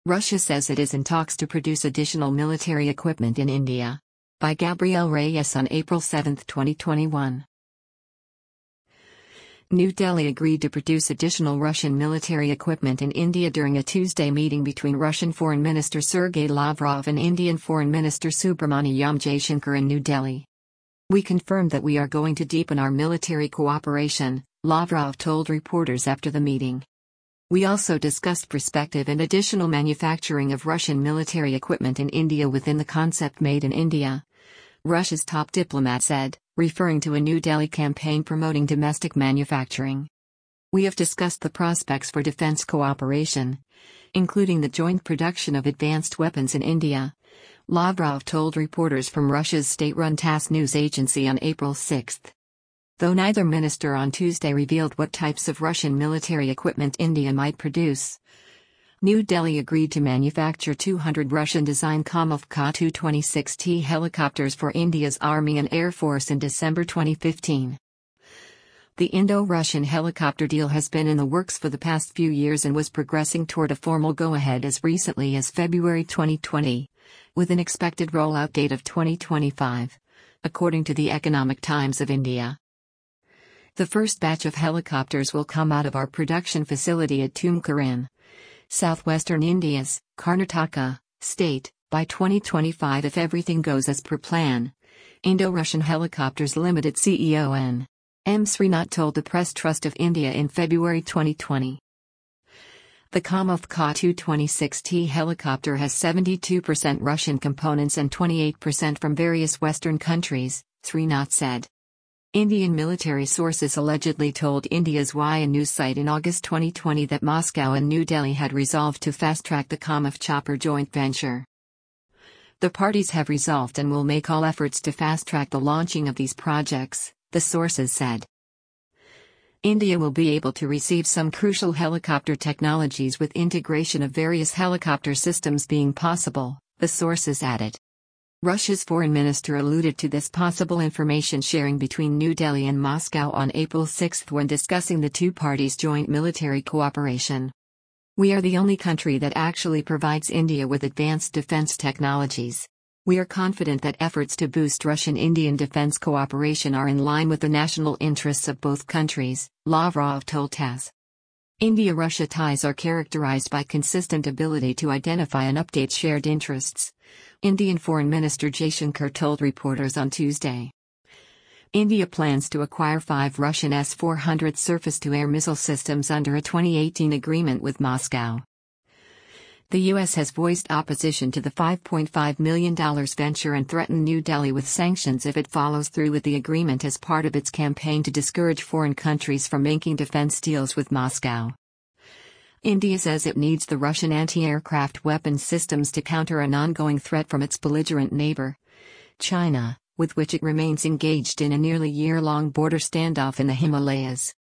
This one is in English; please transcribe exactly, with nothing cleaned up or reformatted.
Russia says it is in talks to produce additional military equipment in India. By Gabriel Reyes on April seventh, twenty twenty-one. New Delhi agreed to produce additional Russian military equipment in India during a Tuesday meeting between Russian Foreign Minister Sergei Lavrov and Indian Foreign Minister Subrahmanyam Jaishankar in New Delhi. "We confirmed that we are going to deepen our military cooperation," Lavrov told reporters after the meeting. "We also discussed prospective and additional manufacturing of Russian military equipment in India within the concept Made in India," Russia's top diplomat said, referring to a New Delhi campaign promoting domestic manufacturing. "We have discussed the prospects for defense cooperation, including the joint production of advanced weapons in India," Lavrov told reporters from Russia's state-run TASS news agency on April sixth. Though neither minister on Tuesday revealed what types of Russian military equipment India might produce, New Delhi agreed to manufacture two hundred Russian-designed Kamov Ka two twenty-six T helicopters for India's Army and Air Force in December twenty fifteen. The Indo-Russian helicopter deal has been in the works for the past few years and was progressing toward a formal go-ahead as recently as February twenty twenty, with an expected rollout date of twenty twenty-five, according to the Economic Times of India. "The first batch of helicopters will come out of our production facility at Tumkur, southwestern India's Karnataka state, by twenty twenty-five if everything goes as per plan," Indo-Russian Helicopters Limited C E O N M Srinath told the Press Trust of India in February twenty twenty. The Kamov Ka two twenty-six T helicopter has seventy-two percent Russian components and twenty-eight percent from various Western countries, Srinath said. Indian military sources allegedly told India's Y N news site in August twenty twenty that Moscow and New Delhi had resolved to fast-track the Kamov chopper joint venture. "The parties have resolved and will make all efforts to fast-track the launching of these projects," the sources said. "India will be able to receive some crucial helicopter technologies with integration of various helicopter systems being possible," the sources added. Russia's foreign minister alluded to this possible information sharing between New Delhi and Moscow on April sixth when discussing the two parties' joint military cooperation. "We are the only country that actually provides India with advanced defense technologies. We are confident that efforts to boost Russian-Indian defense cooperation are in line with the national interests of both countries," Lavrov told TASS. India-Russia ties are characterized by consistent ability to identify and update shared interests, Indian Foreign Minister Jaishankar told reporters on Tuesday. India plans to acquire five Russian S four hundred surface-to-air missile systems under a twenty eighteen agreement with Moscow. The U S has voiced opposition to the five point five million dollars venture and threatened New Delhi with sanctions if it follows through with the agreement as part of its campaign to discourage foreign countries from making defense deals with Moscow. India says it needs the Russian anti-aircraft weapons systems to counter an ongoing threat from its belligerent neighbor, China, with which it remains engaged in a nearly year-long border standoff in the Himalayas.